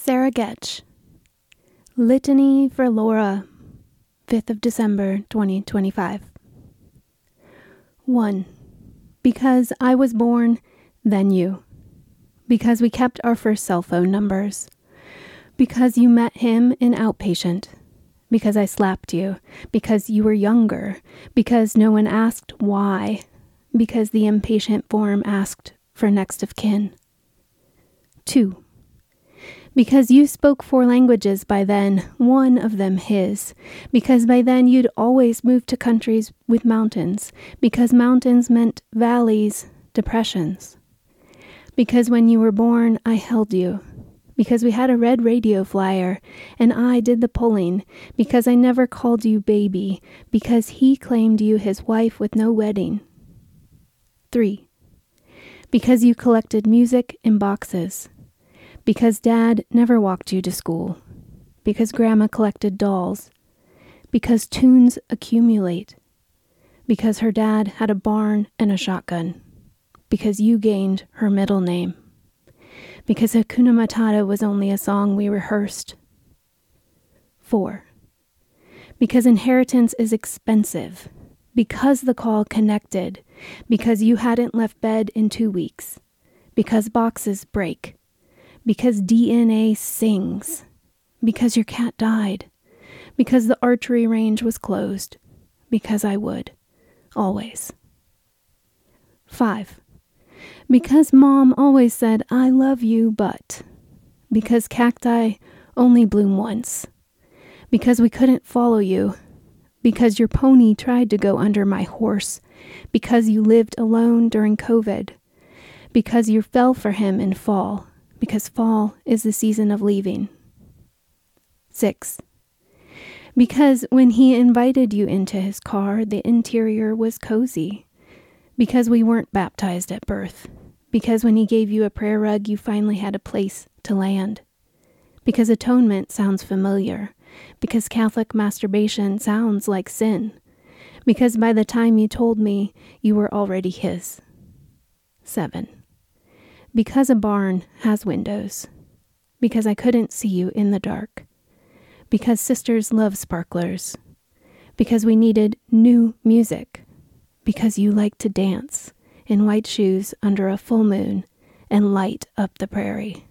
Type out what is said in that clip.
Sarah Getch. Litany for Laura, 5th of December, 2025. 1. Because I was born, then you. Because we kept our first cell phone numbers. Because you met him in outpatient. Because I slapped you. Because you were younger. Because no one asked why. Because the impatient form asked for next of kin. 2. Because you spoke 4 languages by then, one of them his. Because by then you'd always moved to countries with mountains. Because mountains meant valleys, depressions. Because when you were born, I held you. Because we had a red radio flyer, and I did the pulling. Because I never called you baby. Because he claimed you his wife with no wedding. 3. Because you collected music in boxes. Because Dad never walked you to school. Because Grandma collected dolls. Because tunes accumulate. Because her dad had a barn and a shotgun. Because you gained her middle name. Because Hakuna Matata was only a song we rehearsed. 4. Because inheritance is expensive. Because the call connected. Because you hadn't left bed in 2 weeks. Because boxes break. Because DNA sings. Because your cat died. Because the archery range was closed. Because I would. Always. 5. Because Mom always said, I love you, but. Because cacti only bloom once. Because we couldn't follow you. Because your pony tried to go under my horse. Because you lived alone during COVID. Because you fell for him in fall. Because fall is the season of leaving. 6. Because when he invited you into his car, the interior was cozy. Because we weren't baptized at birth. Because when he gave you a prayer rug, you finally had a place to land. Because atonement sounds familiar. Because Catholic masturbation sounds like sin. Because by the time you told me, you were already his. 7. Because a barn has windows. Because I couldn't see you in the dark. Because sisters love sparklers. Because we needed new music. Because you like to dance in white shoes under a full moon and light up the prairie.